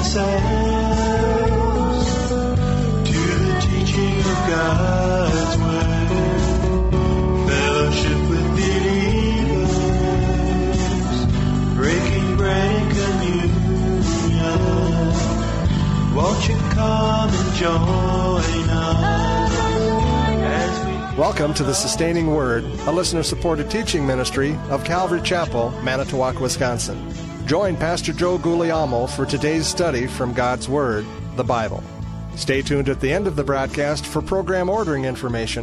ourselves to the teaching of God's Word, fellowship with believers, breaking bread and communion. Won't you come and join us as we... Welcome to the Sustaining Word, a listener-supported teaching ministry of Calvary Chapel, Manitowoc, Wisconsin. Join Pastor Joe Guglielmo for today's study from God's Word, the Bible. Stay tuned at the end of the broadcast for program ordering information.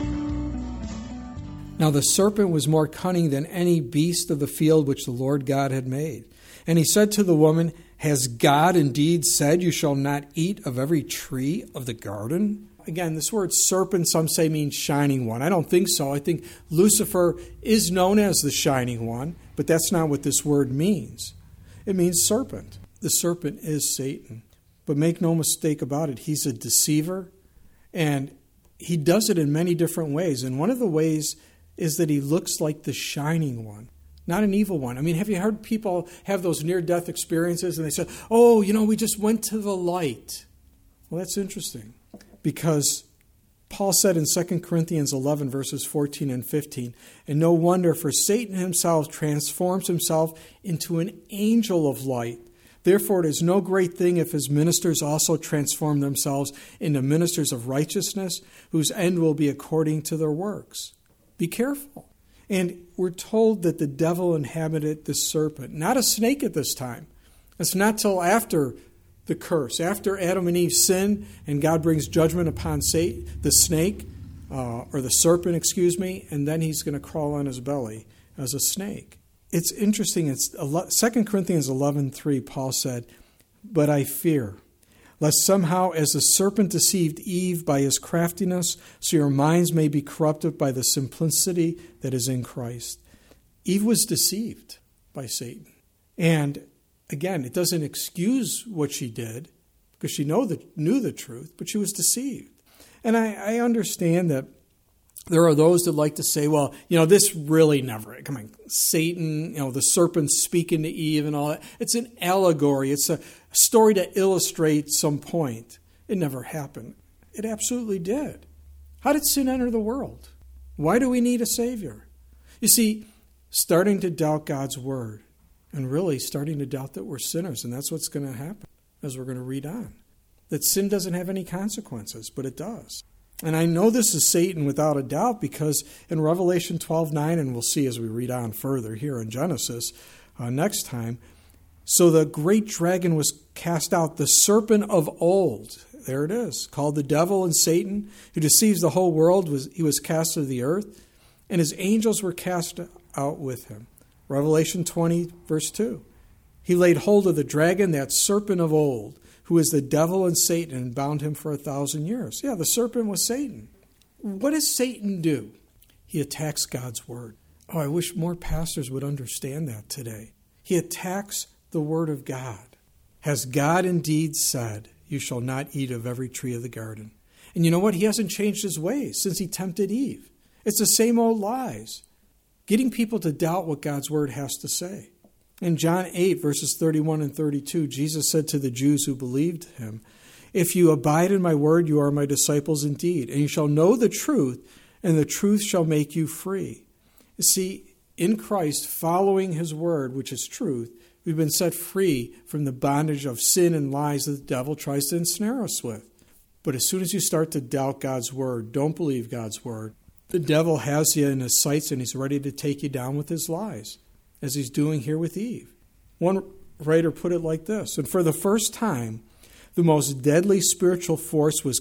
Now the serpent was more cunning than any beast of the field which the Lord God had made. And he said to the woman, "Has God indeed said, you shall not eat of every tree of the garden?" Again, this word serpent, some say, means shining one. I don't think so. I think Lucifer is known as the shining one, but that's not what this word means. It means serpent. The serpent is Satan. But make no mistake about it, he's a deceiver, and he does it in many different ways. And one of the ways is that he looks like the shining one, not an evil one. I mean, have you heard people have those near-death experiences and they say, "Oh, we just went to the light"? Well, that's interesting. Because Paul said in 2 Corinthians 11, verses 14 and 15, "And no wonder, for Satan himself transforms himself into an angel of light. Therefore it is no great thing if his ministers also transform themselves into ministers of righteousness, whose end will be according to their works." Be careful. And we're told that the devil inhabited the serpent, not a snake at this time. It's not till after the curse, after Adam and Eve sin, and God brings judgment upon the snake, or the serpent, and then he's going to crawl on his belly as a snake. It's interesting. It's 2 Corinthians 11:3, Paul said, "But I fear, lest somehow as the serpent deceived Eve by his craftiness, so your minds may be corrupted by the simplicity that is in Christ." Eve was deceived by Satan. And again, it doesn't excuse what she did, because she knew the truth, but she was deceived. And I understand that there are those that like to say, well, this really never, come on, Satan, the serpent speaking to Eve and all that. It's an allegory. It's a story to illustrate some point. It never happened. It absolutely did. How did sin enter the world? Why do we need a Savior? You see, starting to doubt God's Word, and really starting to doubt that we're sinners, and that's what's going to happen as we're going to read on. That sin doesn't have any consequences, but it does. And I know this is Satan without a doubt, because in Revelation 12:9, and we'll see as we read on further here in Genesis next time, "So the great dragon was cast out, the serpent of old," there it is, "called the devil and Satan, who deceives the whole world. He was cast to the earth, and his angels were cast out with him." Revelation 20, verse 2. "He laid hold of the dragon, that serpent of old, who is the devil and Satan, and bound him for 1,000 years. Yeah, the serpent was Satan. What does Satan do? He attacks God's Word. Oh, I wish more pastors would understand that today. He attacks the Word of God. Has God indeed said, you shall not eat of every tree of the garden? And you know what? He hasn't changed his ways since he tempted Eve. It's the same old lies, getting people to doubt what God's Word has to say. In John 8, verses 31 and 32, Jesus said to the Jews who believed him, "If you abide in my word, you are my disciples indeed, and you shall know the truth, and the truth shall make you free." You see, in Christ, following his word, which is truth, we've been set free from the bondage of sin and lies that the devil tries to ensnare us with. But as soon as you start to doubt God's word, don't believe God's word, the devil has you in his sights, and he's ready to take you down with his lies, as he's doing here with Eve. One writer put it like this: "And for the first time, the most deadly spiritual force was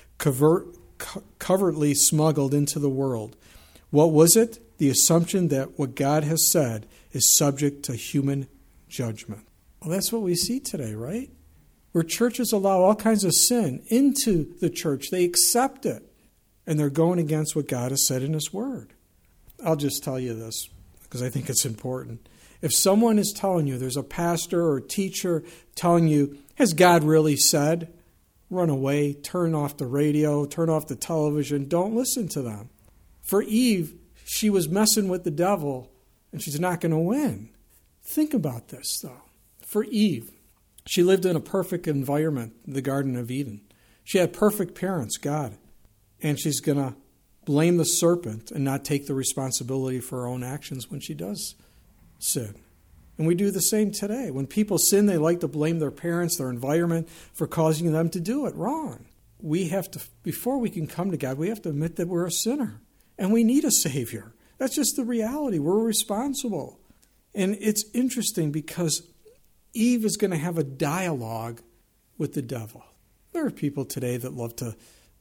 covertly smuggled into the world. What was it? The assumption that what God has said is subject to human judgment." Well, that's what we see today, right? Where churches allow all kinds of sin into the church. They accept it, and they're going against what God has said in his word. I'll just tell you this, because I think it's important. If someone is telling you, there's a pastor or teacher telling you, has God really said? Run away, turn off the radio, turn off the television. Don't listen to them. For Eve, she was messing with the devil, and she's not going to win. Think about this, though. For Eve, She lived in a perfect environment, the Garden of Eden. She had perfect parents, God. And she's going to blame the serpent and not take the responsibility for her own actions when she does sin. And we do the same today. When people sin, they like to blame their parents, their environment, for causing them to do it. Wrong. We have to, before we can come to God, we have to admit that we're a sinner. And we need a Savior. That's just the reality. We're responsible. And it's interesting because Eve is going to have a dialogue with the devil. There are people today that love to,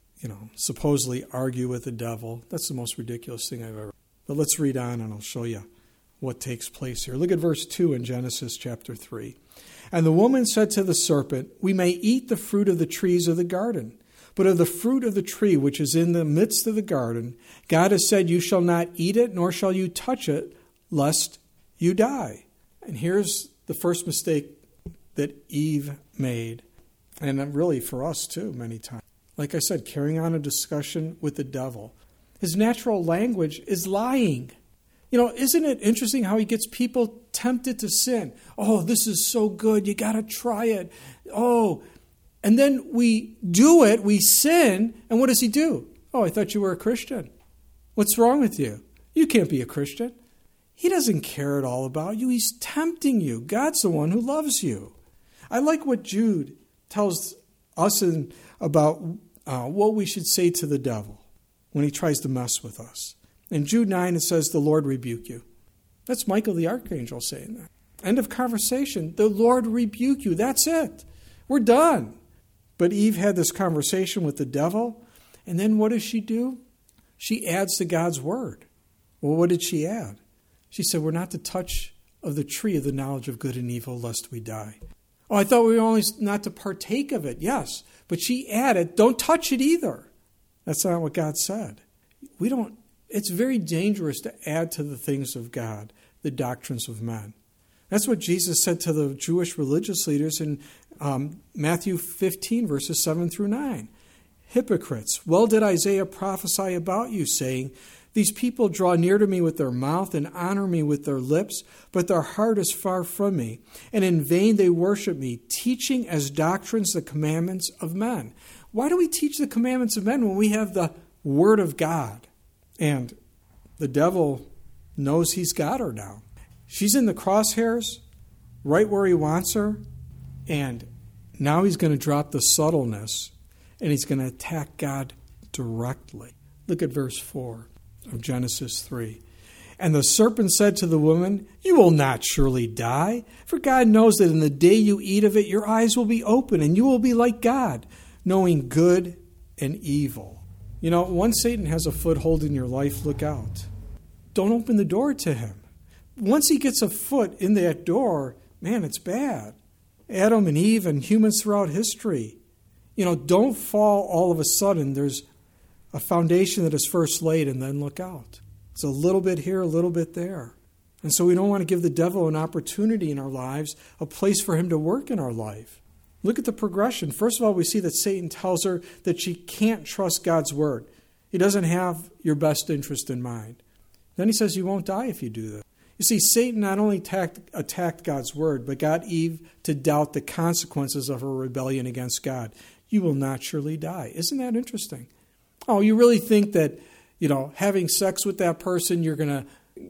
supposedly argue with the devil. That's the most ridiculous thing I've ever. But let's read on and I'll show you what takes place here. Look at verse 2 in Genesis chapter 3. And the woman said to the serpent, we may eat the fruit of the trees of the garden, but of the fruit of the tree which is in the midst of the garden, God has said, you shall not eat it, nor shall you touch it, lest you die. And here's the first mistake that Eve made, and really for us too many times. Like I said, carrying on a discussion with the devil. His natural language is lying. Isn't it interesting how he gets people tempted to sin? Oh, this is so good. You got to try it. Oh, and then we do it. We sin. And what does he do? Oh, I thought you were a Christian. What's wrong with you? You can't be a Christian. He doesn't care at all about you. He's tempting you. God's the one who loves you. I like what Jude tells us about what we should say to the devil when he tries to mess with us. In Jude 9, it says, the Lord rebuke you. That's Michael the archangel saying that. End of conversation. The Lord rebuke you. That's it. We're done. But Eve had this conversation with the devil, and then what does she do? She adds to God's word. Well, what did she add? She said, we're not to touch of the tree of the knowledge of good and evil, lest we die. Oh, I thought we were only not to partake of it. Yes, but she added, don't touch it either. That's not what God said. It's very dangerous to add to the things of God, the doctrines of men. That's what Jesus said to the Jewish religious leaders in Matthew 15, verses 7 through 9. Hypocrites, well did Isaiah prophesy about you, saying, these people draw near to me with their mouth and honor me with their lips, but their heart is far from me. And in vain they worship me, teaching as doctrines the commandments of men. Why do we teach the commandments of men when we have the Word of God? And the devil knows he's got her now. She's in the crosshairs, right where he wants her, and now he's going to drop the subtleness, and he's going to attack God directly. Look at verse 4 of Genesis 3. And the serpent said to the woman, you will not surely die, for God knows that in the day you eat of it, your eyes will be open, and you will be like God, knowing good and evil. Once Satan has a foothold in your life, look out. Don't open the door to him. Once he gets a foot in that door, man, it's bad. Adam and Eve and humans throughout history. Don't fall all of a sudden. There's a foundation that is first laid, and then look out. It's a little bit here, a little bit there. And so we don't want to give the devil an opportunity in our lives, a place for him to work in our life. Look at the progression. First of all, we see that Satan tells her that she can't trust God's word. He doesn't have your best interest in mind. Then he says you won't die if you do that. You see, Satan not only attacked God's word, but got Eve to doubt the consequences of her rebellion against God. You will not surely die. Isn't that interesting? Oh, you really think that, having sex with that person, you're going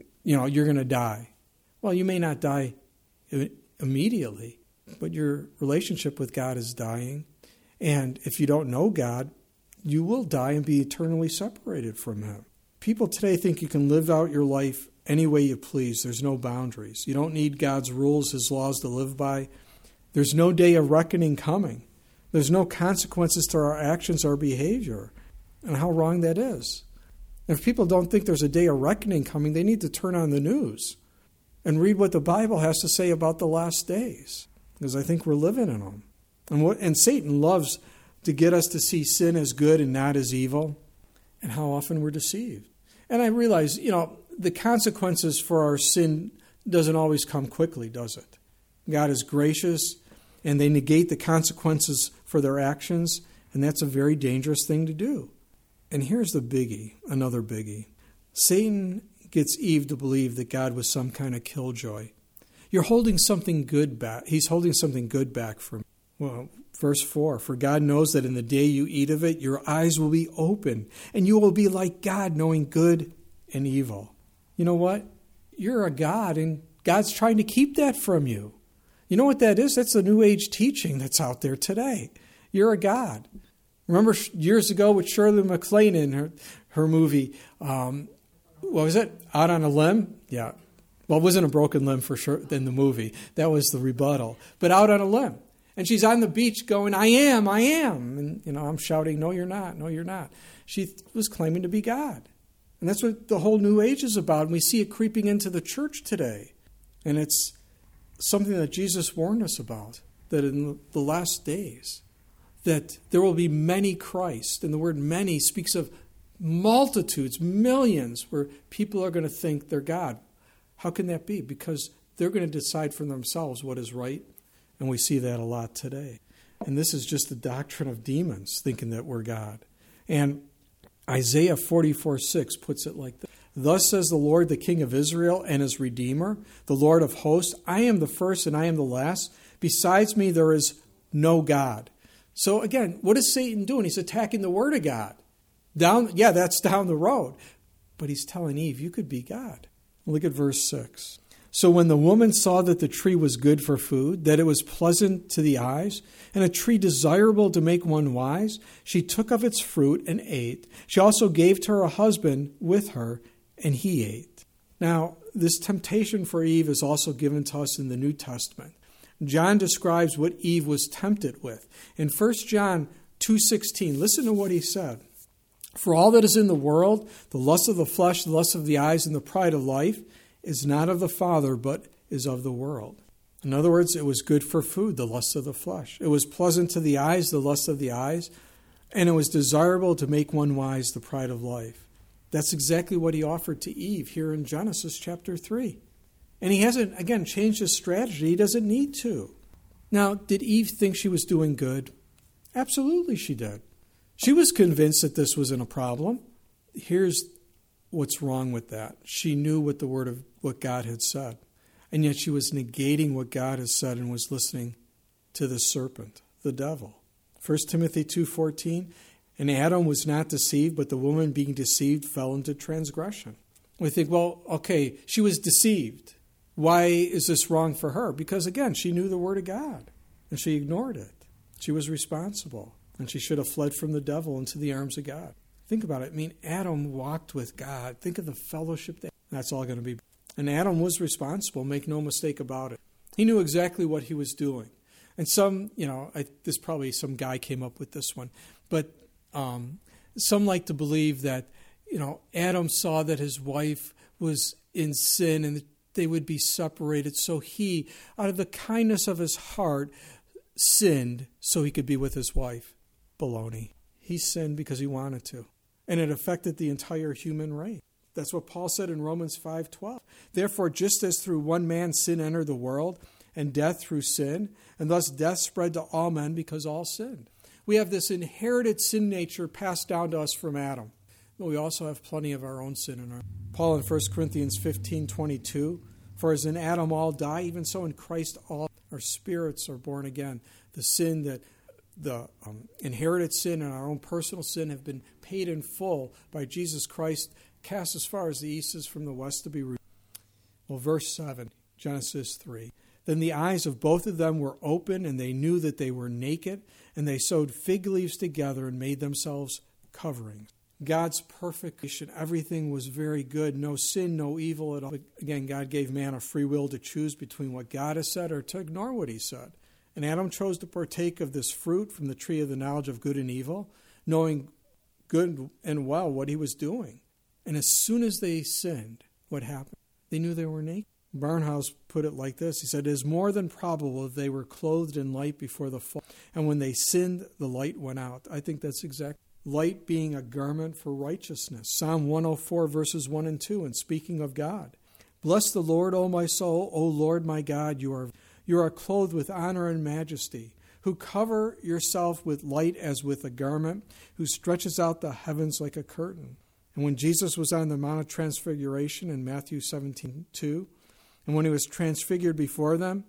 to die. Well, you may not die immediately, but your relationship with God is dying. And if you don't know God, you will die and be eternally separated from him. People today think you can live out your life any way you please. There's no boundaries. You don't need God's rules, his laws to live by. There's no day of reckoning coming. There's no consequences to our actions or behavior. And how wrong that is. If people don't think there's a day of reckoning coming, they need to turn on the news and read what the Bible has to say about the last days. Because I think we're living in them. And Satan loves to get us to see sin as good and not as evil, and how often we're deceived. And I realize, the consequences for our sin doesn't always come quickly, does it? God is gracious, and they negate the consequences for their actions, and that's a very dangerous thing to do. And here's the biggie, another biggie. Satan gets Eve to believe that God was some kind of killjoy. You're holding something good back. He's holding something good back from you. Well, verse 4, for God knows that in the day you eat of it, your eyes will be open, and you will be like God, knowing good and evil. You know what? You're a God, and God's trying to keep that from you. You know what that is? That's the New Age teaching that's out there today. You're a God. Remember years ago with Shirley MacLaine in her movie, what was it? Out on a Limb? Yeah. Well, it wasn't a broken limb for sure in the movie. That was the rebuttal. But Out on a Limb. And she's on the beach going, I am. And, I'm shouting, no, you're not. No, you're not. She was claiming to be God. And that's what the whole New Age is about. And we see it creeping into the church today. And it's something that Jesus warned us about, that in the last days, that there will be many Christ. And the word many speaks of multitudes, millions, where people are going to think they're God. How can that be? Because they're going to decide for themselves what is right. And we see that a lot today. And this is just the doctrine of demons, thinking that we're God. And Isaiah 44:6 puts it like this. Thus says the Lord, the King of Israel and his Redeemer, the Lord of hosts, I am the first and I am the last. Besides me there is no God. So again, what is Satan doing? He's attacking the Word of God. That's down the road. But he's telling Eve, you could be God. Look at verse 6. So when the woman saw that the tree was good for food, that it was pleasant to the eyes, and a tree desirable to make one wise, she took of its fruit and ate. She also gave to her husband with her, and he ate. Now, this temptation for Eve is also given to us in the New Testament. John describes what Eve was tempted with. In 1 John 2:16, listen to what he said. For all that is in the world, the lust of the flesh, the lust of the eyes, and the pride of life, is not of the Father, but is of the world. In other words, it was good for food, the lust of the flesh. It was pleasant to the eyes, the lust of the eyes, and it was desirable to make one wise, the pride of life. That's exactly what he offered to Eve here in Genesis chapter 3. And he hasn't, again, changed his strategy. He doesn't need to. Now, did Eve think she was doing good? Absolutely she did. She was convinced that this wasn't a problem. Here's what's wrong with that. She knew what God had said. And yet she was negating what God has said and was listening to the serpent, the devil. 1 Timothy 2:14, and Adam was not deceived, but the woman being deceived fell into transgression. We think, well, okay, she was deceived. Why is this wrong for her? Because, again, she knew the Word of God, and she ignored it. She was responsible, and she should have fled from the devil into the arms of God. Think about it. I mean, Adam walked with God. Think of the fellowship that's all going to be. And Adam was responsible, make no mistake about it. He knew exactly what he was doing. And some guy came up with this one, but some like to believe that, Adam saw that his wife was in sin and they would be separated. So he, out of the kindness of his heart, sinned so he could be with his wife. Baloney. He sinned because he wanted to. And it affected the entire human race. That's what Paul said in Romans 5:12. Therefore, just as through one man sin entered the world, and death through sin, and thus death spread to all men because all sinned. We have this inherited sin nature passed down to us from Adam. But we also have plenty of our own sin in our. Paul in 1 Corinthians 15:22, for as in Adam all die, even so in Christ all our spirits are born again. The sin that the inherited sin and our own personal sin have been paid in full by Jesus Christ, cast as far as the east is from the west to be removed. Well, verse 7, Genesis 3. Then the eyes of both of them were open, and they knew that they were naked, and they sewed fig leaves together and made themselves coverings. God's perfect creation, everything was very good, no sin, no evil at all. Again, God gave man a free will to choose between what God has said or to ignore what he said. And Adam chose to partake of this fruit from the tree of the knowledge of good and evil, knowing good and well what he was doing. And as soon as they sinned, what happened? They knew they were naked. Barnhouse put it like this. He said, it is more than probable that they were clothed in light before the fall, and when they sinned, the light went out. I think that's exact. Light being a garment for righteousness. Psalm 104, verses 1 and 2, and speaking of God. Bless the Lord, O my soul, O Lord my God, you are clothed with honor and majesty, who cover yourself with light as with a garment, who stretches out the heavens like a curtain. And when Jesus was on the Mount of Transfiguration in Matthew 17:2, And when he was transfigured before them,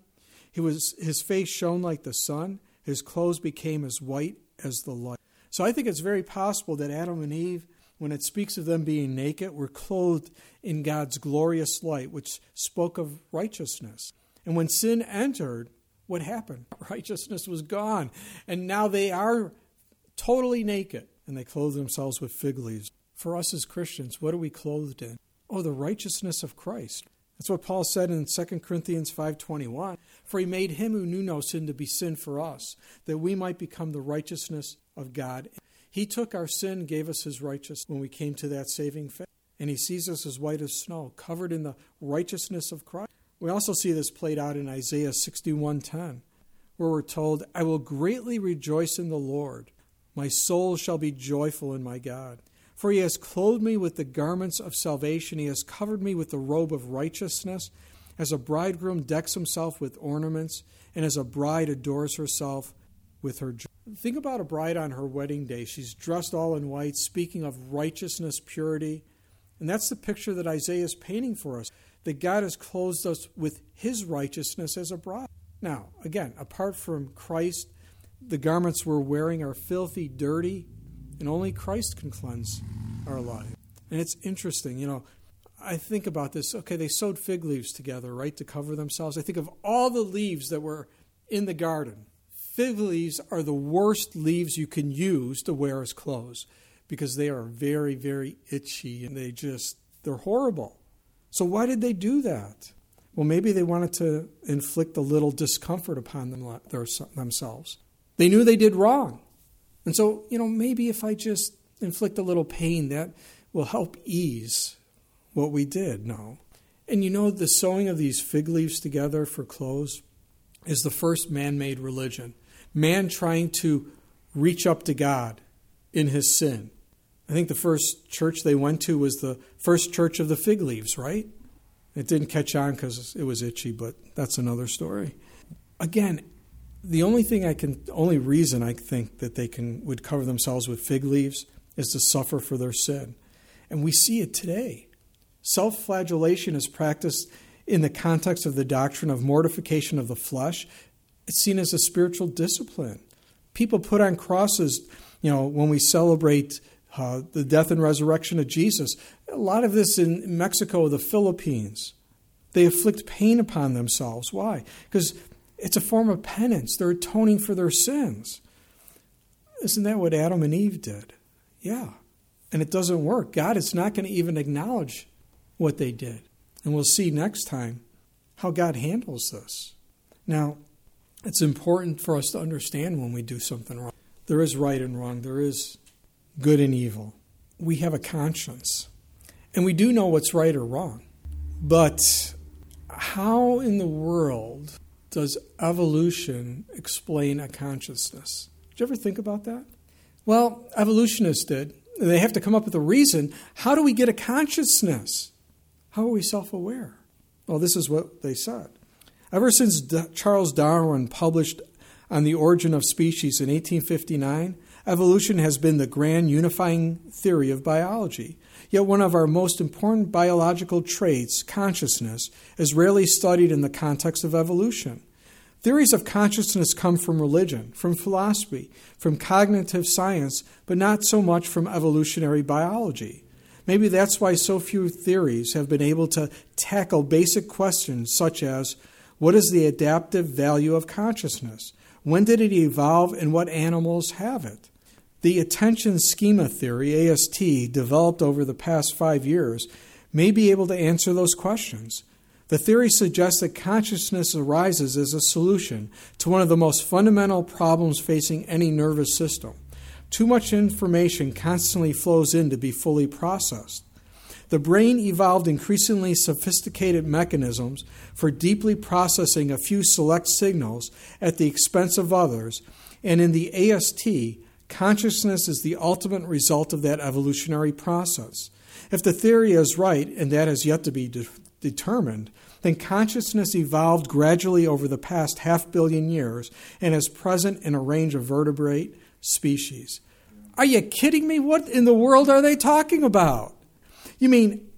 his face shone like the sun. His clothes became as white as the light. So I think it's very possible that Adam and Eve, when it speaks of them being naked, were clothed in God's glorious light, which spoke of righteousness. And when sin entered, what happened? Righteousness was gone. And now they are totally naked. And they clothe themselves with fig leaves. For us as Christians, what are we clothed in? Oh, the righteousness of Christ. That's what Paul said in 2 Corinthians 5:21. For he made him who knew no sin to be sin for us, that we might become the righteousness of God. He took our sin, gave us his righteousness when we came to that saving faith. And he sees us as white as snow, covered in the righteousness of Christ. We also see this played out in Isaiah 61:10, where we're told, I will greatly rejoice in the Lord. My soul shall be joyful in my God. For he has clothed me with the garments of salvation. He has covered me with the robe of righteousness. As a bridegroom decks himself with ornaments, and as a bride adores herself with her joy. Think about a bride on her wedding day. She's dressed all in white, speaking of righteousness, purity. And that's the picture that Isaiah is painting for us, that God has clothed us with his righteousness as a bride. Now, again, apart from Christ, the garments we're wearing are filthy, dirty, and only Christ can cleanse our life. And it's interesting, I think about this. Okay, they sewed fig leaves together, right, to cover themselves. I think of all the leaves that were in the garden. Fig leaves are the worst leaves you can use to wear as clothes because they are very, very itchy and they're horrible. So why did they do that? Well, maybe they wanted to inflict a little discomfort upon themselves. They knew they did wrong. And so, maybe if I just inflict a little pain, that will help ease what we did. No. And the sewing of these fig leaves together for clothes is the first man-made religion. Man trying to reach up to God in his sin. I think the first church they went to was the first church of the fig leaves, right? It didn't catch on because it was itchy, but that's another story. Again, the only reason I think that they would cover themselves with fig leaves is to suffer for their sin. And we see it today. Self-flagellation is practiced in the context of the doctrine of mortification of the flesh. It's seen as a spiritual discipline. People put on crosses, when we celebrate the death and resurrection of Jesus. A lot of this in Mexico, the Philippines. They inflict pain upon themselves. Why? Because it's a form of penance. They're atoning for their sins. Isn't that what Adam and Eve did? Yeah. And it doesn't work. God is not going to even acknowledge what they did. And we'll see next time how God handles this. Now, it's important for us to understand when we do something wrong. There is right and wrong. There is good and evil. We have a conscience. And we do know what's right or wrong. But how in the world does evolution explain a consciousness? Did you ever think about that? Well, evolutionists did. They have to come up with a reason. How do we get a consciousness? How are we self-aware? Well, this is what they said. Ever since Charles Darwin published On the Origin of Species in 1859, evolution has been the grand unifying theory of biology. Yet one of our most important biological traits, consciousness, is rarely studied in the context of evolution. Theories of consciousness come from religion, from philosophy, from cognitive science, but not so much from evolutionary biology. Maybe that's why so few theories have been able to tackle basic questions such as, what is the adaptive value of consciousness? When did it evolve and what animals have it? The attention schema theory, AST, developed over the past 5 years, may be able to answer those questions. The theory suggests that consciousness arises as a solution to one of the most fundamental problems facing any nervous system. Too much information constantly flows in to be fully processed. The brain evolved increasingly sophisticated mechanisms for deeply processing a few select signals at the expense of others, and in the AST, consciousness is the ultimate result of that evolutionary process. If the theory is right, and that has yet to be determined, then consciousness evolved gradually over the past 500 million years and is present in a range of vertebrate species. Are you kidding me? What in the world are they talking about? You mean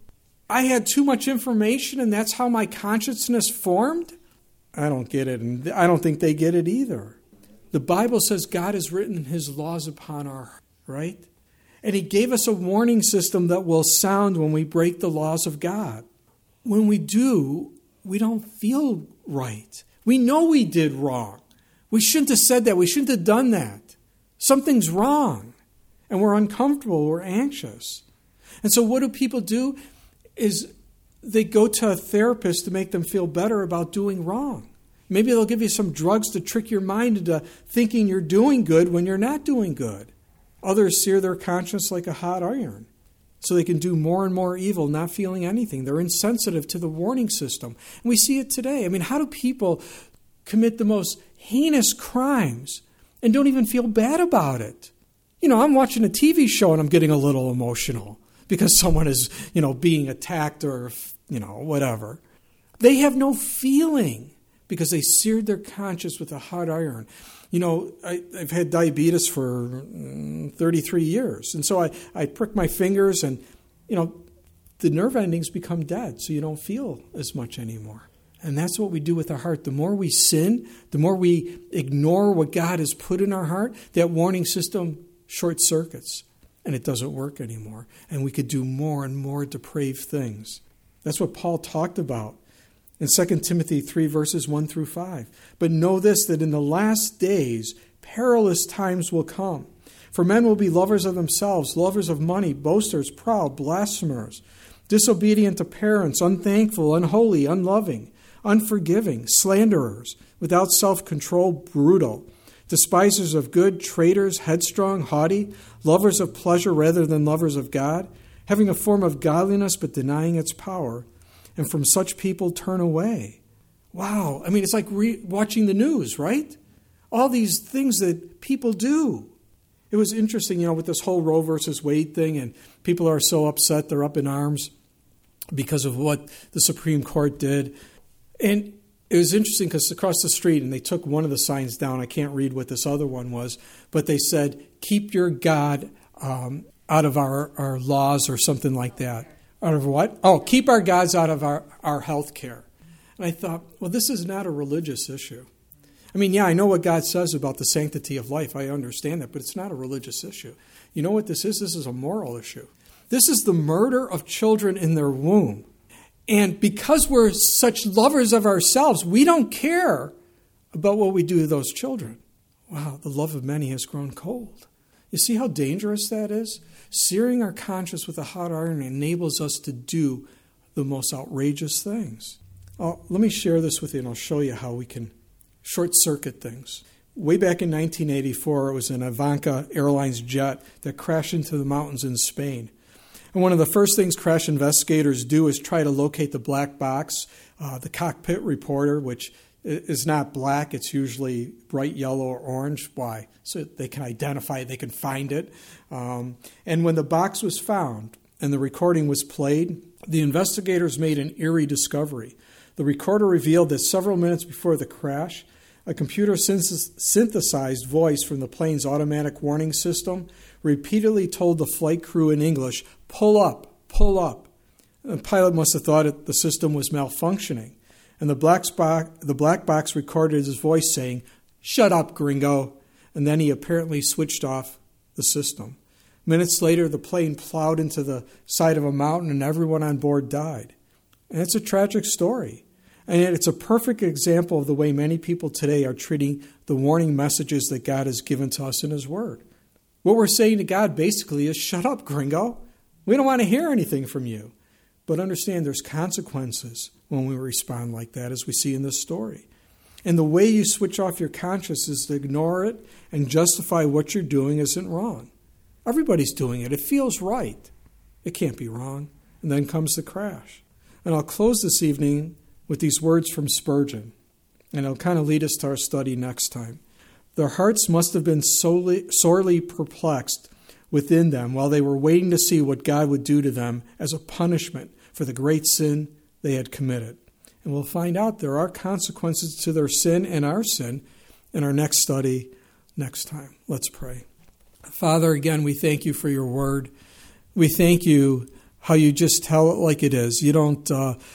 I had too much information and that's how my consciousness formed? I don't get it, and I don't think they get it either. The Bible says God has written his laws upon our heart, right? And he gave us a warning system that will sound when we break the laws of God. When we do, we don't feel right. We know we did wrong. We shouldn't have said that. We shouldn't have done that. Something's wrong. And we're uncomfortable. We're anxious. And so what do people do is they go to a therapist to make them feel better about doing wrong. Maybe they'll give you some drugs to trick your mind into thinking you're doing good when you're not doing good. Others sear their conscience like a hot iron so they can do more and more evil, not feeling anything. They're insensitive to the warning system. And we see it today. I mean, how do people commit the most heinous crimes and don't even feel bad about it? You know, I'm watching a TV show and I'm getting a little emotional because someone is, being attacked or, whatever. They have no feeling because they seared their conscience with a hot iron. I've had diabetes for 33 years. And so I prick my fingers and, the nerve endings become dead. So you don't feel as much anymore. And that's what we do with our heart. The more we sin, the more we ignore what God has put in our heart, that warning system short circuits. And it doesn't work anymore. And we could do more and more depraved things. That's what Paul talked about in 2 Timothy 3, verses 1 through 5. But know this, that in the last days, perilous times will come. For men will be lovers of themselves, lovers of money, boasters, proud, blasphemers, disobedient to parents, unthankful, unholy, unloving, unforgiving, slanderers, without self-control, brutal, despisers of good, traitors, headstrong, haughty, lovers of pleasure rather than lovers of God, having a form of godliness but denying its power. And from such people turn away. Wow. I mean, it's like watching the news, right? All these things that people do. It was interesting, with this whole Roe versus Wade thing, and people are so upset, they're up in arms because of what the Supreme Court did. And it was interesting because across the street, and they took one of the signs down, I can't read what this other one was, but they said, keep your God out of our laws or something like that. Out of what? Oh, keep our gods out of our health care. And I thought, well, this is not a religious issue. I mean, yeah, I know what God says about the sanctity of life. I understand that, but it's not a religious issue. You know what this is? This is a moral issue. This is the murder of children in their womb. And because we're such lovers of ourselves, we don't care about what we do to those children. Wow, the love of many has grown cold. You see how dangerous that is? Searing our conscience with a hot iron enables us to do the most outrageous things. Let me share this with you, and I'll show you how we can short-circuit things. Way back in 1984, it was an Avianca Airlines jet that crashed into the mountains in Spain. And one of the first things crash investigators do is try to locate the black box, the cockpit reporter, which is not black. It's usually bright yellow or orange. Why? So they can identify it, they can find it. And when the box was found and the recording was played, the investigators made an eerie discovery. The recorder revealed that several minutes before the crash, a computer synthesized voice from the plane's automatic warning system repeatedly told the flight crew in English, pull up, pull up. The pilot must have thought the system was malfunctioning. And the black box recorded his voice saying, shut up, gringo. And then he apparently switched off the system. Minutes later, the plane plowed into the side of a mountain and everyone on board died. And it's a tragic story. And yet it's a perfect example of the way many people today are treating the warning messages that God has given to us in His Word. What we're saying to God basically is, shut up, gringo. We don't want to hear anything from you. But understand there's consequences when we respond like that, as we see in this story. And the way you switch off your conscience is to ignore it and justify what you're doing isn't wrong. Everybody's doing it. It feels right. It can't be wrong. And then comes the crash. And I'll close this evening with these words from Spurgeon. And it'll kind of lead us to our study next time. Their hearts must have been sorely perplexed within them while they were waiting to see what God would do to them as a punishment for the great sin they had committed. And we'll find out there are consequences to their sin and our sin in our next study next time. Let's pray. Father, again, we thank you for your word. We thank you how you just tell it like it is. You don't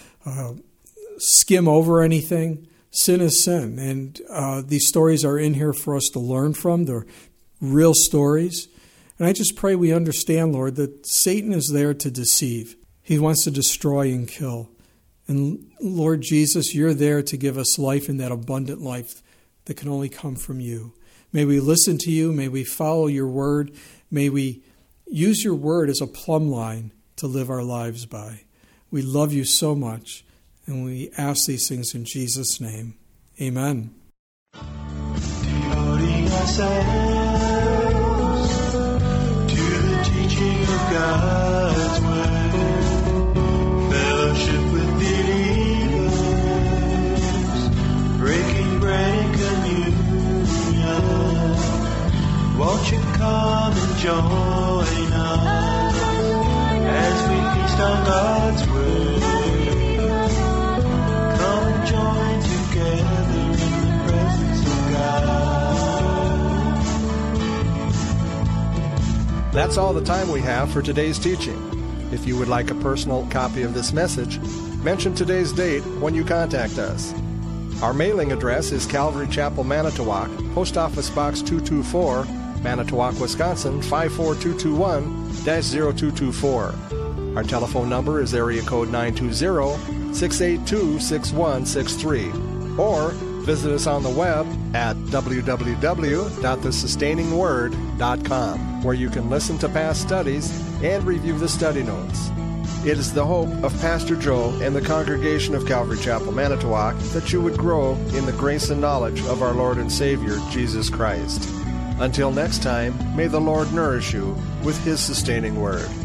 skim over anything. Sin is sin, and these stories are in here for us to learn from. They're real stories. And I just pray we understand, Lord, that Satan is there to deceive. He wants to destroy and kill. And Lord Jesus, you're there to give us life, and that abundant life that can only come from you. May we listen to you. May we follow your word. May we use your word as a plumb line to live our lives by. We love you so much, and we ask these things in Jesus' name. Amen. Devoting ourselves to the teaching of God's word, fellowship with believers, breaking bread and communion. Won't you come and join us as we feast on God's word? Come and join together in the presence of God. That's all the time we have for today's teaching. If you would like a personal copy of this message, mention today's date when you contact us. Our mailing address is Calvary Chapel, Manitowoc, Post Office Box 224, Manitowoc, Wisconsin 54221-0224. Our telephone number is area code 920-682-6163. Or visit us on the web at www.thesustainingword.com, where you can listen to past studies and review the study notes. It is the hope of Pastor Joe and the congregation of Calvary Chapel, Manitowoc, that you would grow in the grace and knowledge of our Lord and Savior, Jesus Christ. Until next time, may the Lord nourish you with His sustaining word.